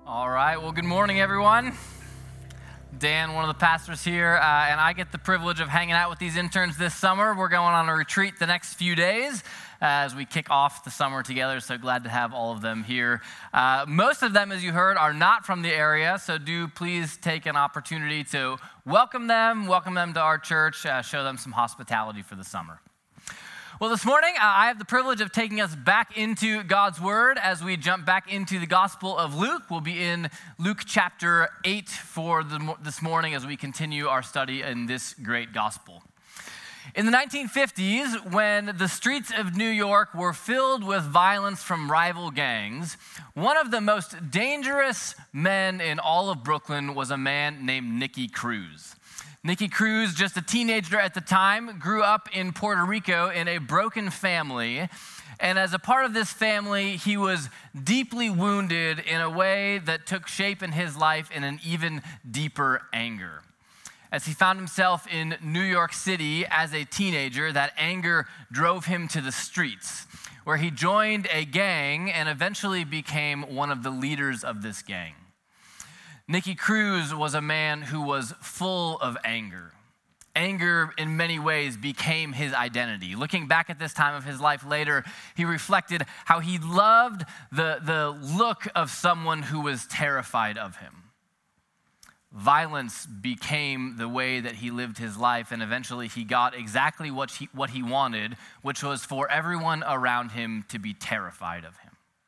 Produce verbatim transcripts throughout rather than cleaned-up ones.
All right, well, good morning, everyone. Dan, one of the pastors here, uh, and I get the privilege of hanging out with these interns this summer. We're going on a retreat the next few days uh, as we kick off the summer together, so glad to have all of them here. Uh, most of them, as you heard, are not from the area, so do please take an opportunity to welcome them, welcome them to our church, uh, show them some hospitality for the summer. Well, this morning, uh, I have the privilege of taking us back into God's Word as we jump back into the Gospel of Luke. We'll be in Luke chapter eight for the, this morning as we continue our study in this great Gospel. In the nineteen fifties, when the streets of New York were filled with violence from rival gangs, one of the most dangerous men in all of Brooklyn was a man named Nicky Cruz. Nicky Cruz, just a teenager at the time, grew up in Puerto Rico in a broken family. And as a part of this family, he was deeply wounded in a way that took shape in his life in an even deeper anger. As he found himself in New York City as a teenager, that anger drove him to the streets, where he joined a gang and eventually became one of the leaders of this gang. Nicky Cruz was a man who was full of anger. Anger, in many ways, became his identity. Looking back at this time of his life later, he reflected how he loved the, the look of someone who was terrified of him. Violence became the way that he lived his life, and eventually he got exactly what he, what he wanted, which was for everyone around him to be terrified of him.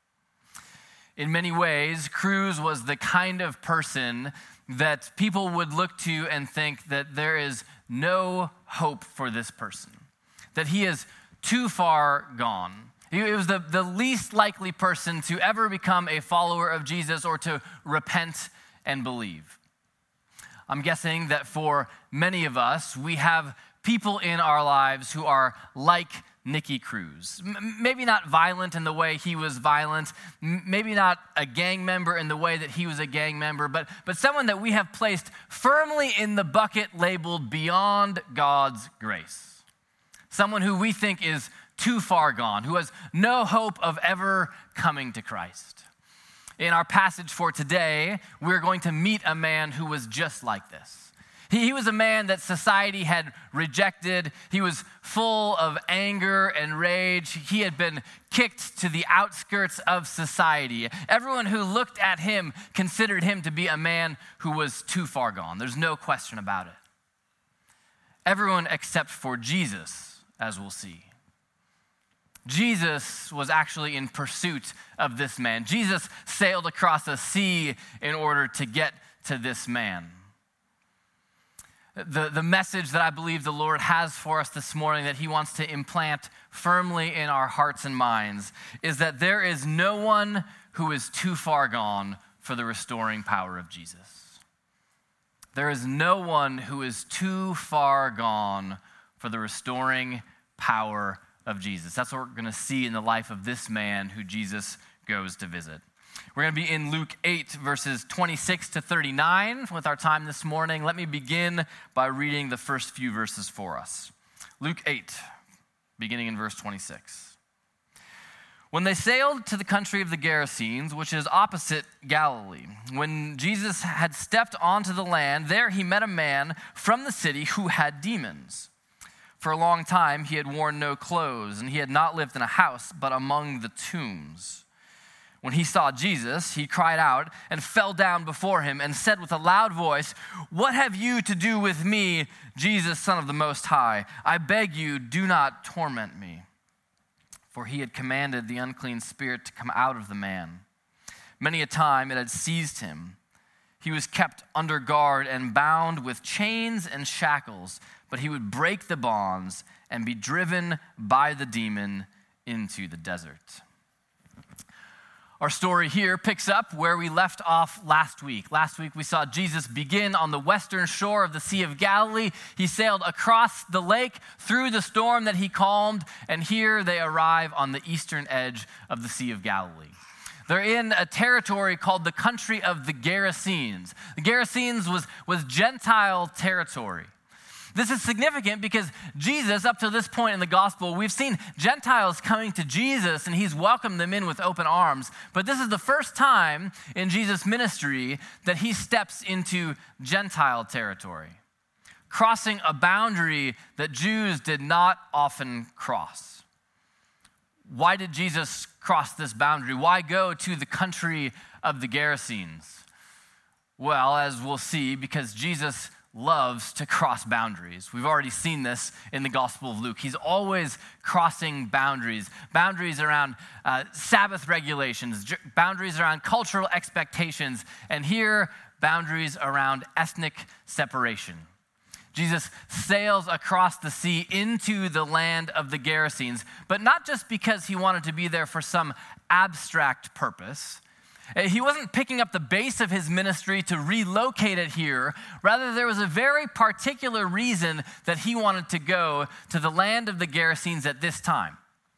In many ways, Cruz was the kind of person that people would look to and think that there is no hope for this person, that he is too far gone. He was the, the least likely person to ever become a follower of Jesus or to repent and believe. I'm guessing that for many of us, we have people in our lives who are like Nicky Cruz. M- maybe not violent in the way he was violent, M- maybe not a gang member in the way that he was a gang member, but, but someone that we have placed firmly in the bucket labeled beyond God's grace. Someone who we think is too far gone, who has no hope of ever coming to Christ. In our passage for today, we're going to meet a man who was just like this. He was a man that society had rejected. He was full of anger and rage. He had been kicked to the outskirts of society. Everyone who looked at him considered him to be a man who was too far gone. There's no question about it. Everyone except for Jesus, as we'll see. Jesus was actually in pursuit of this man. Jesus sailed across a sea in order to get to this man. The, the message that I believe the Lord has for us this morning that he wants to implant firmly in our hearts and minds is that there is no one who is too far gone for the restoring power of Jesus. There is no one who is too far gone for the restoring power of Jesus. That's what we're going to see in the life of this man who Jesus goes to visit. We're going to be in Luke eight, verses twenty-six to thirty-nine with our time this morning. Let me begin by reading the first few verses for us. Luke eight, beginning in verse twenty-six. When they sailed to the country of the Gerasenes, which is opposite Galilee, when Jesus had stepped onto the land, there he met a man from the city who had demons. For a long time he had worn no clothes, and he had not lived in a house, but among the tombs. When he saw Jesus, he cried out and fell down before him and said with a loud voice, "What have you to do with me, Jesus, Son of the Most High? I beg you, do not torment me." For he had commanded the unclean spirit to come out of the man. Many a time it had seized him. He was kept under guard and bound with chains and shackles, but he would break the bonds and be driven by the demon into the desert. Our story here picks up where we left off last week. Last week we saw Jesus begin on the western shore of the Sea of Galilee. He sailed across the lake through the storm that he calmed, and here they arrive on the eastern edge of the Sea of Galilee. They're in a territory called the country of the Gerasenes. The Gerasenes was, was Gentile territory. This is significant because Jesus, up to this point in the gospel, we've seen Gentiles coming to Jesus and he's welcomed them in with open arms. But this is the first time in Jesus' ministry that he steps into Gentile territory, crossing a boundary that Jews did not often cross. Why did Jesus cross this boundary? Why go to the country of the Gerasenes? Well, as we'll see, because Jesus loves to cross boundaries. We've already seen this in the Gospel of Luke. He's always crossing boundaries, boundaries around uh, Sabbath regulations, j- boundaries around cultural expectations, and here, boundaries around ethnic separation. Jesus sails across the sea into the land of the Gerasenes, but not just because he wanted to be there for some abstract purpose. He wasn't picking up the base of his ministry to relocate it here. Rather, there was a very particular reason that he wanted to go to the land of the Gerasenes at this time.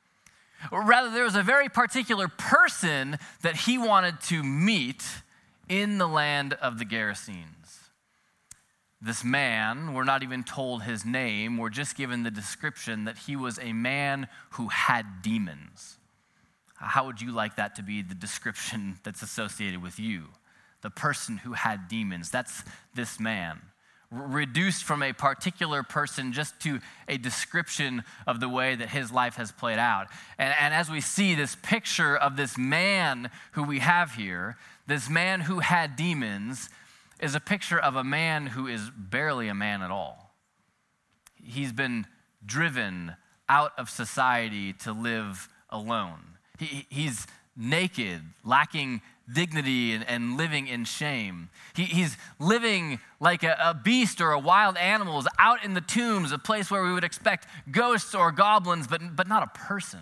Or rather, there was a very particular person that he wanted to meet in the land of the Gerasenes. This man, we're not even told his name, we're just given the description that he was a man who had demons. How would you like that to be the description that's associated with you? The person who had demons, that's this man. R- reduced from a particular person just to a description of the way that his life has played out. And, and as we see this picture of this man who we have here, this man who had demons is a picture of a man who is barely a man at all. He's been driven out of society to live alone. He, he's naked, lacking dignity, and, and living in shame. He, he's living like a, a beast or a wild animal, out in the tombs, a place where we would expect ghosts or goblins, but, but not a person.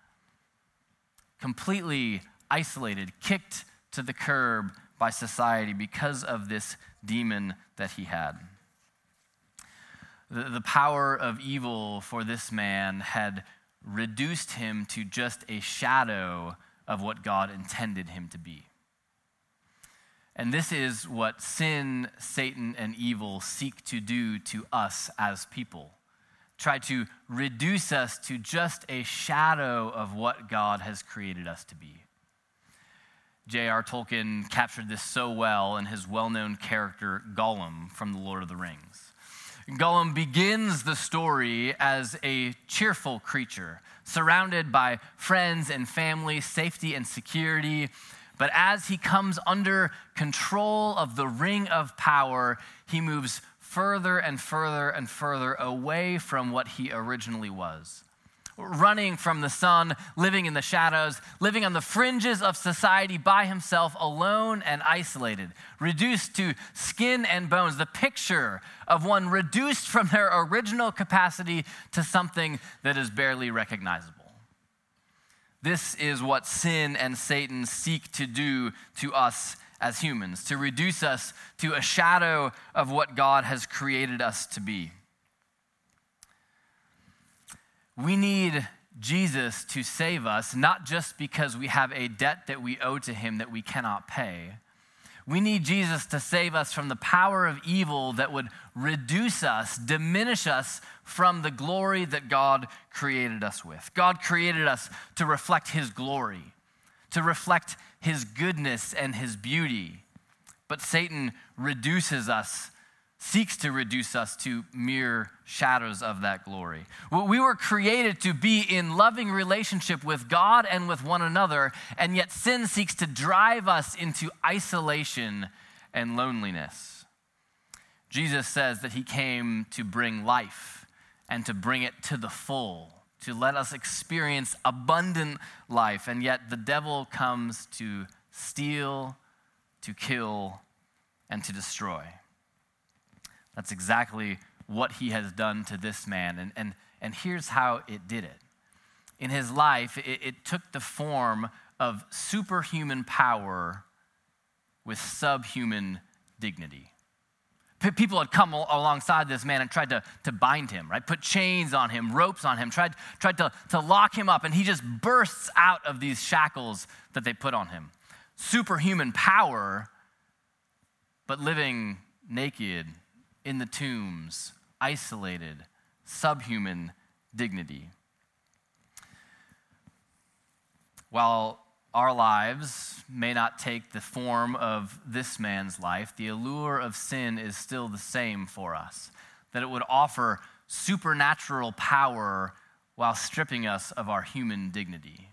Completely isolated, kicked to the curb by society because of this demon that he had. The, the power of evil for this man had reduced him to just a shadow of what God intended him to be. And this is what sin, Satan, and evil seek to do to us as people. Try to reduce us to just a shadow of what God has created us to be. J R Tolkien captured this so well in his well-known character Gollum from The Lord of the Rings. Gollum begins the story as a cheerful creature, surrounded by friends and family, safety and security. But as he comes under control of the ring of power, he moves further and further and further away from what he originally was. Running from the sun, living in the shadows, living on the fringes of society by himself, alone and isolated, reduced to skin and bones, the picture of one reduced from their original capacity to something that is barely recognizable. This is what sin and Satan seek to do to us as humans, to reduce us to a shadow of what God has created us to be. We need Jesus to save us, not just because we have a debt that we owe to him that we cannot pay. We need Jesus to save us from the power of evil that would reduce us, diminish us from the glory that God created us with. God created us to reflect his glory, to reflect his goodness and his beauty. But Satan reduces us, seeks to reduce us to mere shadows of that glory. We were created to be in loving relationship with God and with one another, and yet sin seeks to drive us into isolation and loneliness. Jesus says that he came to bring life and to bring it to the full, to let us experience abundant life, and yet the devil comes to steal, to kill, and to destroy. That's exactly what he has done to this man. And, and, and here's how it did it. In his life, it, it took the form of superhuman power with subhuman dignity. P- people had come al- alongside this man and tried to, to bind him, right? Put chains on him, ropes on him, tried, tried to, to lock him up, and he just bursts out of these shackles that they put on him. Superhuman power, but living naked in the tombs, isolated, subhuman dignity. While our lives may not take the form of this man's life, the allure of sin is still the same for us, that it would offer supernatural power while stripping us of our human dignity.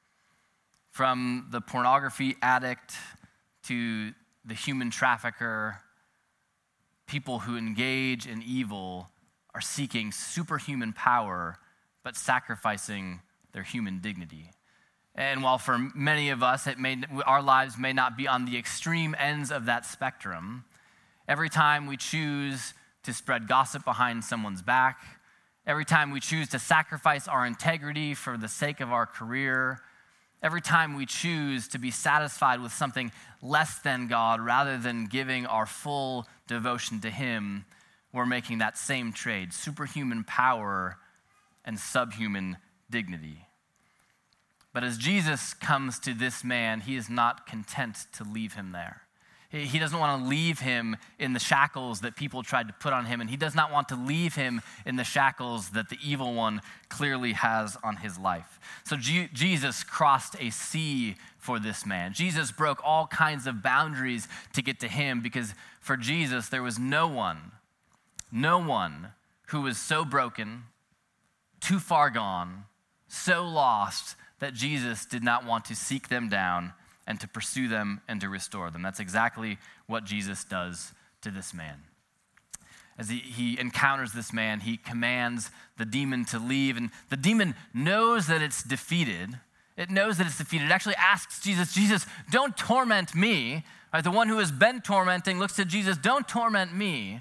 From the pornography addict to the human trafficker, people who engage in evil are seeking superhuman power, but sacrificing their human dignity. And while for many of us, it may, our lives may not be on the extreme ends of that spectrum, every time we choose to spread gossip behind someone's back, every time we choose to sacrifice our integrity for the sake of our career, every time we choose to be satisfied with something less than God rather than giving our full devotion to Him, we're making that same trade, superhuman power and subhuman dignity. But as Jesus comes to this man, he is not content to leave him there. He doesn't want to leave him in the shackles that people tried to put on him, and he does not want to leave him in the shackles that the evil one clearly has on his life. So G- Jesus crossed a sea for this man. Jesus broke all kinds of boundaries to get to him, because for Jesus, there was no one, no one who was so broken, too far gone, so lost, that Jesus did not want to seek them down and to pursue them and to restore them. That's exactly what Jesus does to this man. As he, he encounters this man, he commands the demon to leave, and the demon knows that it's defeated. It knows that it's defeated. It actually asks Jesus, Jesus, don't torment me. Right, the one who has been tormenting looks to Jesus, don't torment me.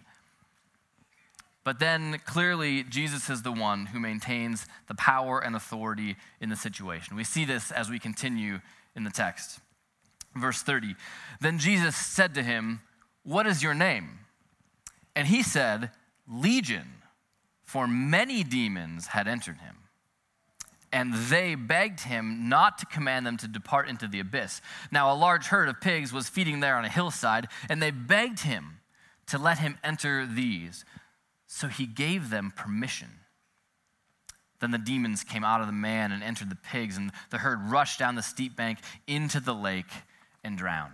But then clearly Jesus is the one who maintains the power and authority in the situation. We see this as we continue in the text. Verse thirty, then Jesus said to him, what is your name? And he said, Legion, for many demons had entered him. And they begged him not to command them to depart into the abyss. Now a large herd of pigs was feeding there on a hillside, and they begged him to let him enter these. So he gave them permission. Then the demons came out of the man and entered the pigs, and the herd rushed down the steep bank into the lake and drowned.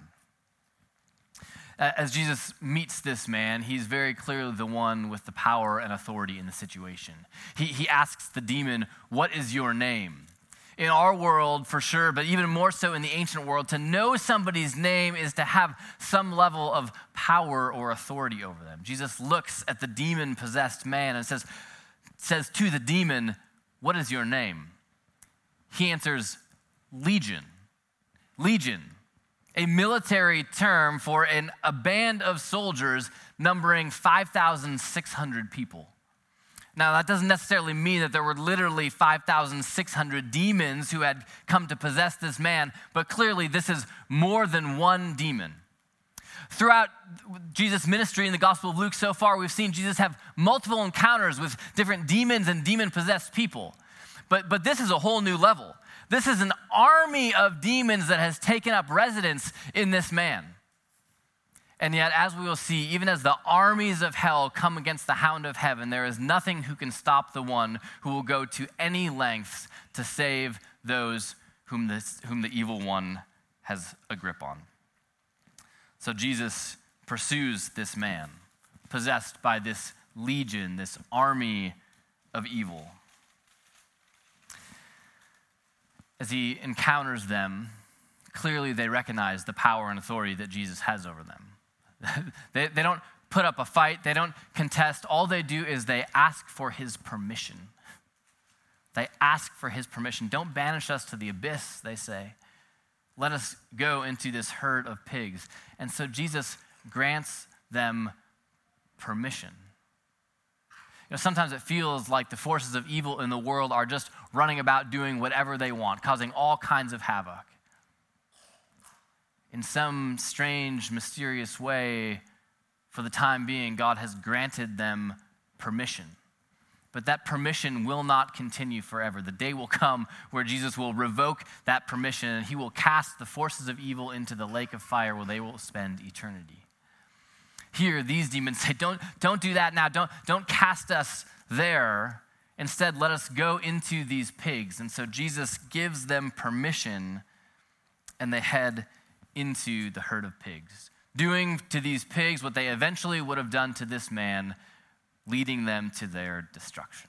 As Jesus meets this man, he's very clearly the one with the power and authority in the situation. He, he asks the demon, what is your name? In our world, for sure, but even more so in the ancient world, to know somebody's name is to have some level of power or authority over them. Jesus looks at the demon-possessed man and says, says to the demon, what is your name? He answers, Legion. Legion, a military term for an, a band of soldiers numbering five thousand six hundred people. Now, that doesn't necessarily mean that there were literally five thousand six hundred demons who had come to possess this man, but clearly this is more than one demon. Throughout Jesus' ministry in the Gospel of Luke so far, we've seen Jesus have multiple encounters with different demons and demon-possessed people. But, but this is a whole new level. This is an army of demons that has taken up residence in this man. And yet, as we will see, even as the armies of hell come against the hound of heaven, there is nothing who can stop the one who will go to any lengths to save those whom, this, whom the evil one has a grip on. So Jesus pursues this man, possessed by this legion, this army of evil. As he encounters them, clearly they recognize the power and authority that Jesus has over them. they, they don't put up a fight. They don't contest. All they do is they ask for his permission. They ask for his permission. Don't banish us to the abyss, they say. Let us go into this herd of pigs. And so Jesus grants them permission. You know, sometimes it feels like the forces of evil in the world are just running about doing whatever they want, causing all kinds of havoc. In some strange, mysterious way, for the time being, God has granted them permission. But that permission will not continue forever. The day will come where Jesus will revoke that permission, and he will cast the forces of evil into the lake of fire where they will spend eternity. Here, these demons say, don't, don't do that now. Don't, don't cast us there. Instead, let us go into these pigs. And so Jesus gives them permission, and they head into the herd of pigs, doing to these pigs what they eventually would have done to this man, leading them to their destruction.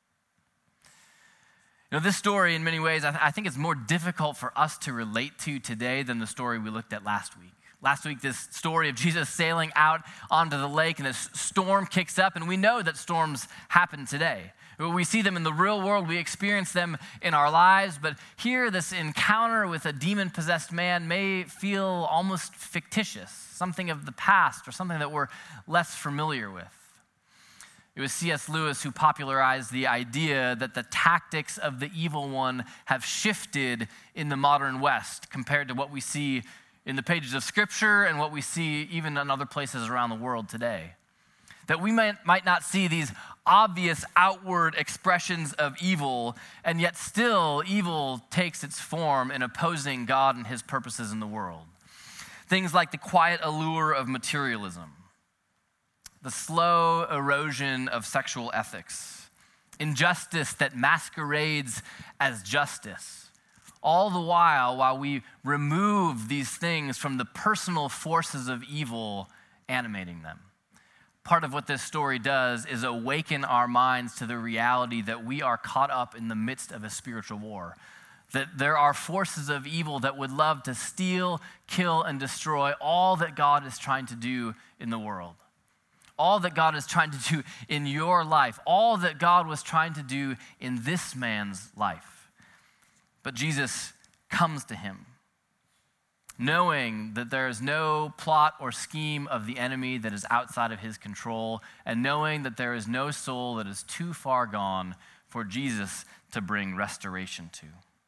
You know, this story, in many ways, I, th- I think it's more difficult for us to relate to today than the story we looked at last week. Last week, this story of Jesus sailing out onto the lake, and this storm kicks up, and we know that storms happen today. We see them in the real world, we experience them in our lives, but here, this encounter with a demon-possessed man may feel almost fictitious, something of the past or something that we're less familiar with. It was C S Lewis who popularized the idea that the tactics of the evil one have shifted in the modern West compared to what we see in the pages of Scripture and what we see even in other places around the world today. That we might, might not see these obvious outward expressions of evil, and yet still evil takes its form in opposing God and his purposes in the world. Things like the quiet allure of materialism, the slow erosion of sexual ethics, injustice that masquerades as justice, all the while, while we remove these things from the personal forces of evil animating them. Part of what this story does is awaken our minds to the reality that we are caught up in the midst of a spiritual war, that there are forces of evil that would love to steal, kill, and destroy all that God is trying to do in the world. All that God is trying to do in your life, all that God was trying to do in this man's life. But Jesus comes to him, knowing that there is no plot or scheme of the enemy that is outside of his control, and knowing that there is no soul that is too far gone for Jesus to bring restoration to.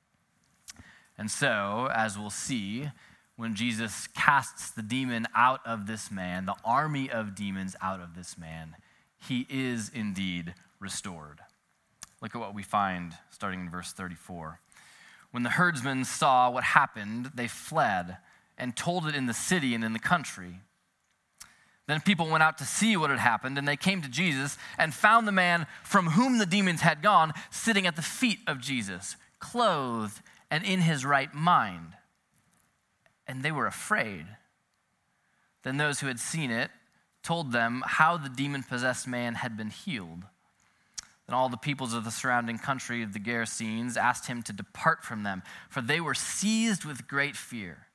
And so, as we'll see, when Jesus casts the demon out of this man, the army of demons out of this man, he is indeed restored. Look at what we find starting in verse thirty-four. When the herdsmen saw what happened, they fled and told it in the city and in the country. Then people went out to see what had happened, and they came to Jesus and found the man from whom the demons had gone sitting at the feet of Jesus, clothed and in his right mind. And they were afraid. Then those who had seen it told them how the demon-possessed man had been healed. Then all the peoples of the surrounding country of the Gerasenes asked him to depart from them, for they were seized with great fear.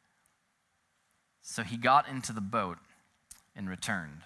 So he got into the boat and returned.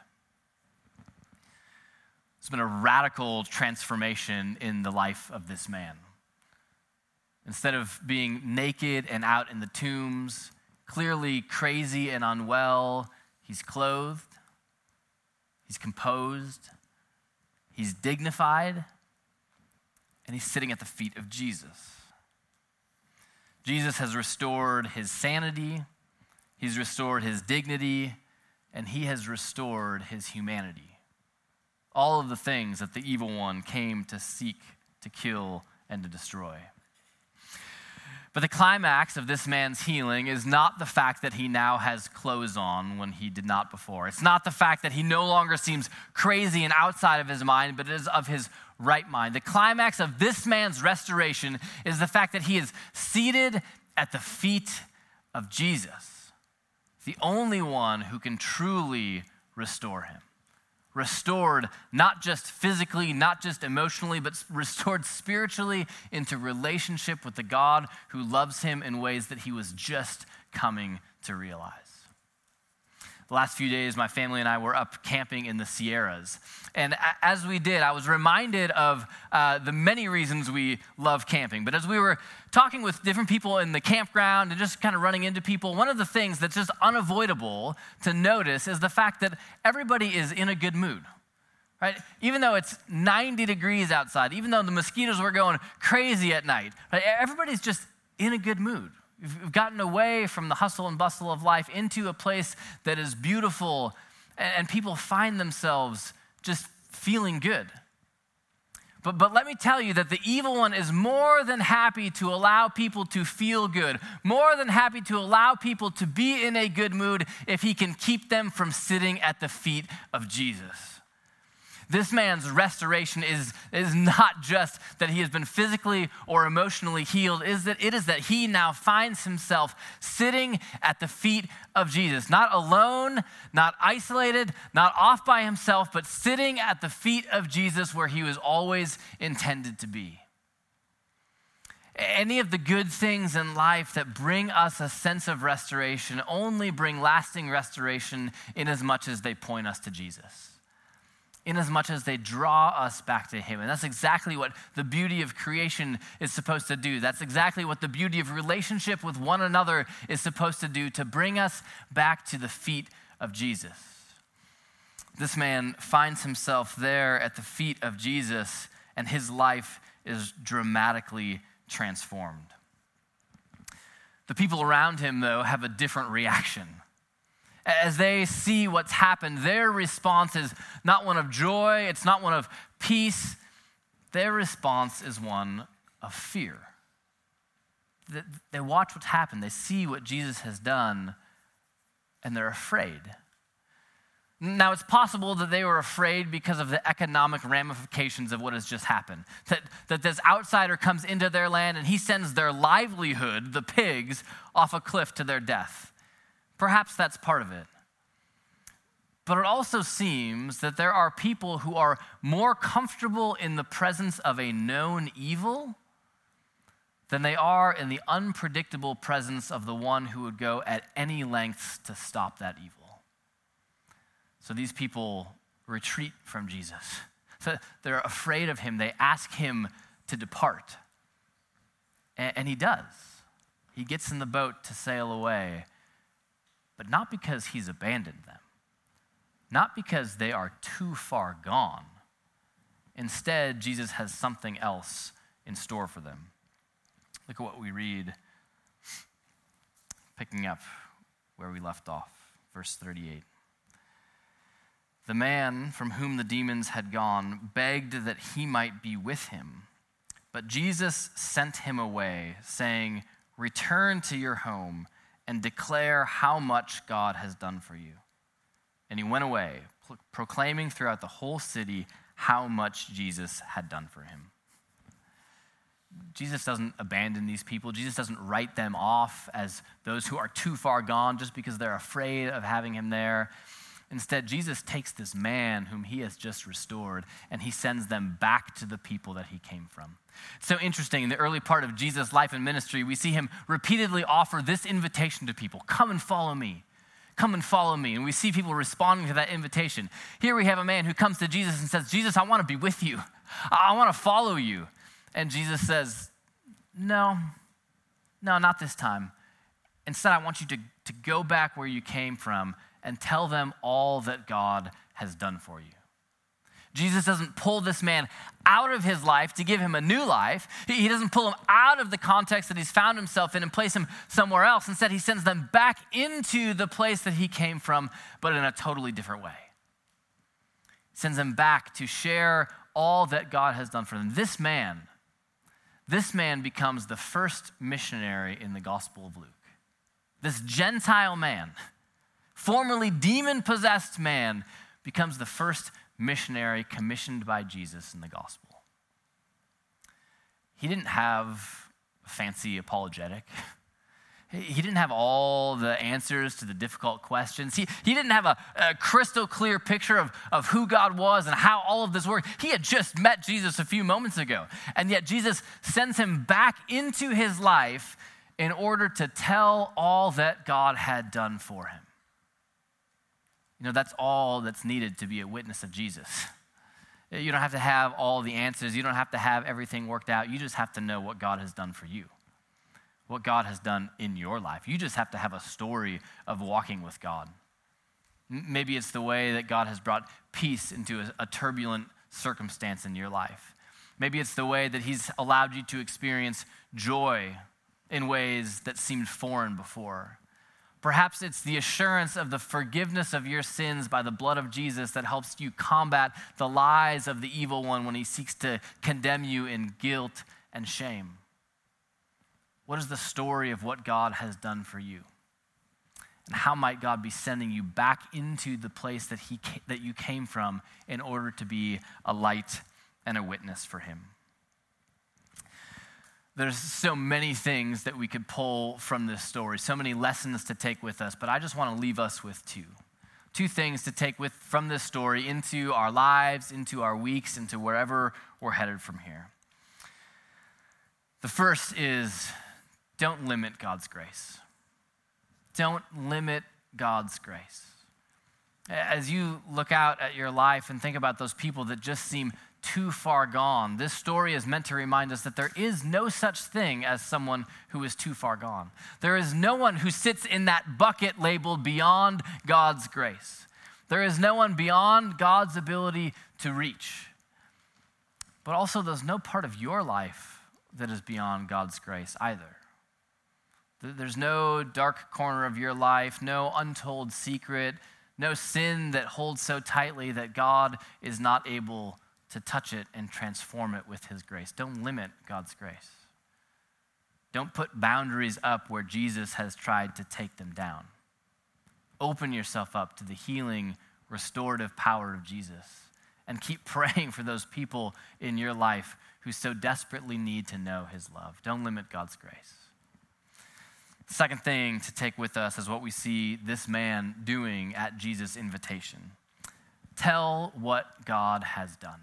There's been a radical transformation in the life of this man. Instead of being naked and out in the tombs, clearly crazy and unwell, he's clothed, he's composed, he's dignified, and he's sitting at the feet of Jesus. Jesus has restored his sanity, he's restored his dignity, and he has restored his humanity. All of the things that the evil one came to seek, to kill, and to destroy. But the climax of this man's healing is not the fact that he now has clothes on when he did not before. It's not the fact that he no longer seems crazy and outside of his mind, but it is of his right mind. The climax of this man's restoration is the fact that he is seated at the feet of Jesus, the only one who can truly restore him. Restored not just physically, not just emotionally, but restored spiritually into relationship with the God who loves him in ways that he was just coming to realize. The last few days, my family and I were up camping in the Sierras. And as we did, I was reminded of uh, the many reasons we love camping. But as we were talking with different people in the campground and just kind of running into people, one of the things that's just unavoidable to notice is the fact that everybody is in a good mood. Right? Even though it's ninety degrees outside, even though the mosquitoes were going crazy at night, right? Everybody's just in a good mood. We've gotten away from the hustle and bustle of life into a place that is beautiful, and people find themselves just feeling good. But, but let me tell you that the evil one is more than happy to allow people to feel good, more than happy to allow people to be in a good mood if he can keep them from sitting at the feet of Jesus. This man's restoration is, is not just that he has been physically or emotionally healed, is that it is that he now finds himself sitting at the feet of Jesus, not alone, not isolated, not off by himself, but sitting at the feet of Jesus where he was always intended to be. Any of the good things in life that bring us a sense of restoration only bring lasting restoration in as much as they point us to Jesus, in as much as they draw us back to him. And that's exactly what the beauty of creation is supposed to do. That's exactly what the beauty of relationship with one another is supposed to do, to bring us back to the feet of Jesus. This man finds himself there at the feet of Jesus, and his life is dramatically transformed. The people around him, though, have a different reaction. As they see what's happened, their response is not one of joy, it's not one of peace. Their response is one of fear. They watch what's happened, they see what Jesus has done, and they're afraid. Now, it's possible that they were afraid because of the economic ramifications of what has just happened. That, that this outsider comes into their land and he sends their livelihood, the pigs, off a cliff to their death. Perhaps that's part of it. But it also seems that there are people who are more comfortable in the presence of a known evil than they are in the unpredictable presence of the one who would go at any lengths to stop that evil. So these people retreat from Jesus. So they're afraid of him. They ask him to depart. And he does. He gets in the boat to sail away. But not because he's abandoned them, not because they are too far gone. Instead, Jesus has something else in store for them. Look at what we read, picking up where we left off, verse thirty-eight. The man from whom the demons had gone begged that he might be with him, but Jesus sent him away, saying, "Return to your home and declare how much God has done for you." And he went away, pro- proclaiming throughout the whole city how much Jesus had done for him. Jesus doesn't abandon these people. Jesus doesn't write them off as those who are too far gone just because they're afraid of having him there. Instead, Jesus takes this man whom he has just restored and he sends them back to the people that he came from. It's so interesting. In the early part of Jesus' life and ministry, we see him repeatedly offer this invitation to people. Come and follow me. Come and follow me. And we see people responding to that invitation. Here we have a man who comes to Jesus and says, Jesus, I want to be with you. I want to follow you. And Jesus says, no, no, not this time. Instead, I want you to, to go back where you came from and tell them all that God has done for you. Jesus doesn't pull this man out of his life to give him a new life. He doesn't pull him out of the context that he's found himself in and place him somewhere else. Instead, he sends them back into the place that he came from, but in a totally different way. He sends them back to share all that God has done for them. This man, this man becomes the first missionary in the Gospel of Luke. This Gentile man, formerly demon-possessed man, becomes the first missionary commissioned by Jesus in the gospel. He didn't have a fancy apologetic. He didn't have all the answers to the difficult questions. He, he didn't have a, a crystal clear picture of, of who God was and how all of this worked. He had just met Jesus a few moments ago. And yet Jesus sends him back into his life in order to tell all that God had done for him. You know, that's all that's needed to be a witness of Jesus. You don't have to have all the answers. You don't have to have everything worked out. You just have to know what God has done for you, what God has done in your life. You just have to have a story of walking with God. Maybe it's the way that God has brought peace into a, a turbulent circumstance in your life. Maybe it's the way that he's allowed you to experience joy in ways that seemed foreign before. Perhaps it's the assurance of the forgiveness of your sins by the blood of Jesus that helps you combat the lies of the evil one when he seeks to condemn you in guilt and shame. What is the story of what God has done for you? And how might God be sending you back into the place that he that you came from in order to be a light and a witness for him? There's so many things that we could pull from this story, so many lessons to take with us, but I just want to leave us with two. Two things to take with from this story into our lives, into our weeks, into wherever we're headed from here. The first is, don't limit God's grace. Don't limit God's grace. As you look out at your life and think about those people that just seem too far gone, this story is meant to remind us that there is no such thing as someone who is too far gone. There is no one who sits in that bucket labeled beyond God's grace. There is no one beyond God's ability to reach. But also, there's no part of your life that is beyond God's grace either. There's no dark corner of your life, no untold secret, no sin that holds so tightly that God is not able to touch it and transform it with his grace. Don't limit God's grace. Don't put boundaries up where Jesus has tried to take them down. Open yourself up to the healing, restorative power of Jesus, and keep praying for those people in your life who so desperately need to know his love. Don't limit God's grace. The second thing to take with us is what we see this man doing at Jesus' invitation. Tell what God has done.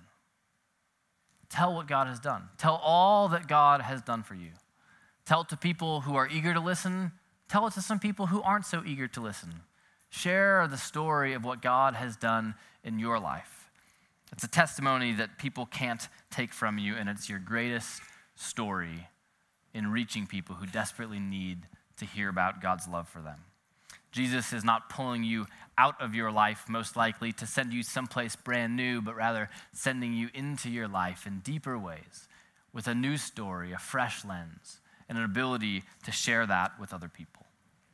Tell what God has done. Tell all that God has done for you. Tell it to people who are eager to listen. Tell it to some people who aren't so eager to listen. Share the story of what God has done in your life. It's a testimony that people can't take from you, and it's your greatest story in reaching people who desperately need to hear about God's love for them. Jesus is not pulling you out of your life, most likely, to send you someplace brand new, but rather sending you into your life in deeper ways, with a new story, a fresh lens, and an ability to share that with other people.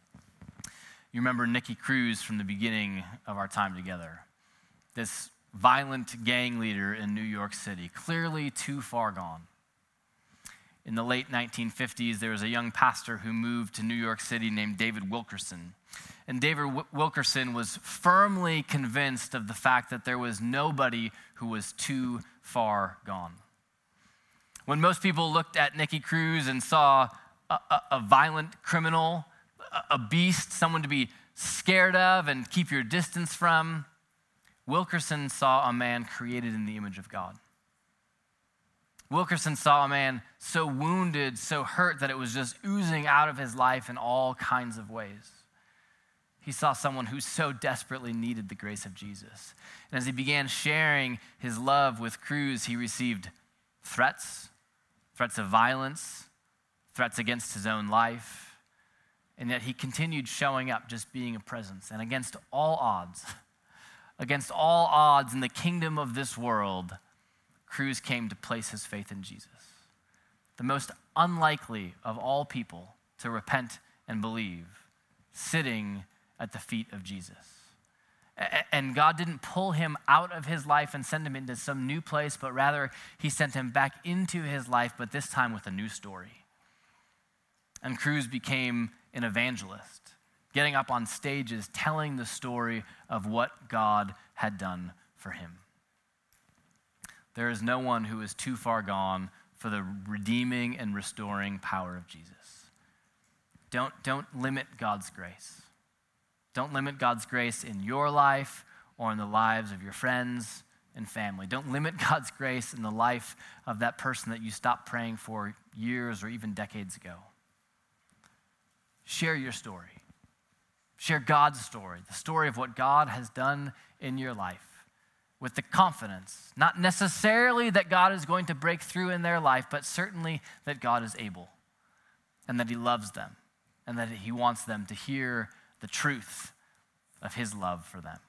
You remember Nicky Cruz from the beginning of our time together. This violent gang leader in New York City, clearly too far gone. In the late nineteen fifties, there was a young pastor who moved to New York City named David Wilkerson. And David w- Wilkerson was firmly convinced of the fact that there was nobody who was too far gone. When most people looked at Nicky Cruz and saw a, a, a violent criminal, a, a beast, someone to be scared of and keep your distance from, Wilkerson saw a man created in the image of God. Wilkerson saw a man so wounded, so hurt that it was just oozing out of his life in all kinds of ways. He saw someone who so desperately needed the grace of Jesus. And as he began sharing his love with Cruz, he received threats, threats of violence, threats against his own life. And yet he continued showing up, just being a presence. And against all odds, against all odds in the kingdom of this world, Cruz came to place his faith in Jesus, the most unlikely of all people to repent and believe, sitting at the feet of Jesus. And God didn't pull him out of his life and send him into some new place, but rather he sent him back into his life, but this time with a new story. And Cruz became an evangelist, getting up on stages, telling the story of what God had done for him. There is no one who is too far gone for the redeeming and restoring power of Jesus. Don't, don't limit God's grace. Don't limit God's grace in your life or in the lives of your friends and family. Don't limit God's grace in the life of that person that you stopped praying for years or even decades ago. Share your story. Share God's story, the story of what God has done in your life, with the confidence, not necessarily that God is going to break through in their life, but certainly that God is able and that he loves them and that he wants them to hear the truth of his love for them.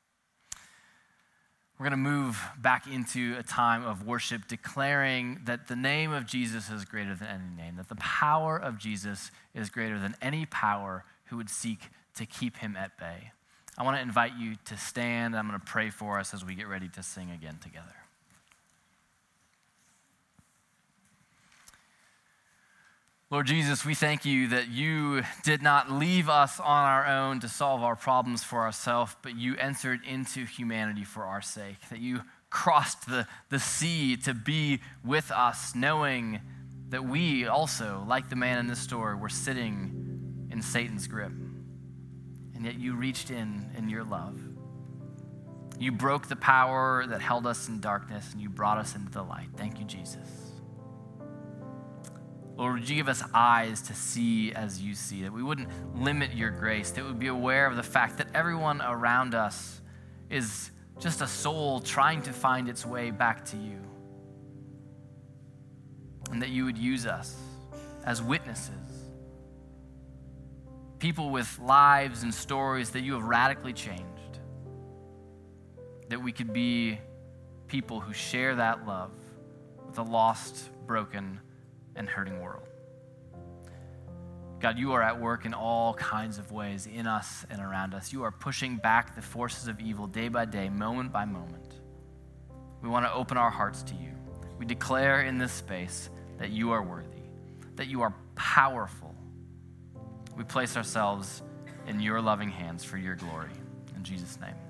We're going to move back into a time of worship, declaring that the name of Jesus is greater than any name, that the power of Jesus is greater than any power who would seek to keep him at bay. I want to invite you to stand. I'm going to pray for us as we get ready to sing again together. Lord Jesus, we thank you that you did not leave us on our own to solve our problems for ourselves, but you entered into humanity for our sake, that you crossed the, the sea to be with us, knowing that we also, like the man in this story, were sitting in Satan's grip. And yet you reached in in your love. You broke the power that held us in darkness, and you brought us into the light. Thank you, Jesus. Lord, would you give us eyes to see as you see, that we wouldn't limit your grace, that we would be aware of the fact that everyone around us is just a soul trying to find its way back to you. And that you would use us as witnesses, people with lives and stories that you have radically changed, that we could be people who share that love with a lost, broken, and hurting world. God, you are at work in all kinds of ways in us and around us. You are pushing back the forces of evil day by day, moment by moment. We want to open our hearts to you. We declare in this space that you are worthy, that you are powerful. We place ourselves in your loving hands for your glory. In Jesus' name.